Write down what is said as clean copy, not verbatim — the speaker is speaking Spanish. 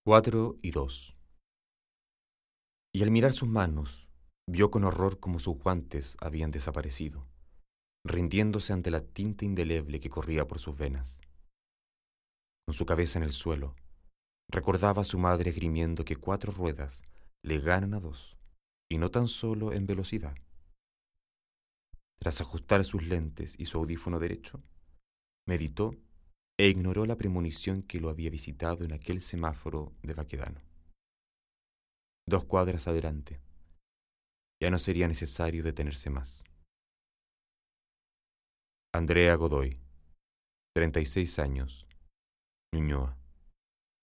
4:2. Y al mirar sus manos, vio con horror cómo sus guantes habían desaparecido, rindiéndose ante la tinta indeleble que corría por sus venas. Con su cabeza en el suelo, recordaba a su madre esgrimiendo que 4 ruedas le ganan a 2, y no tan solo en velocidad. Tras ajustar sus lentes y su audífono derecho, meditó e ignoró la premonición que lo había visitado en aquel semáforo de Baquedano. 2 cuadras adelante. Ya no sería necesario detenerse más. Andrea Godoy, 36 años, Ñuñoa.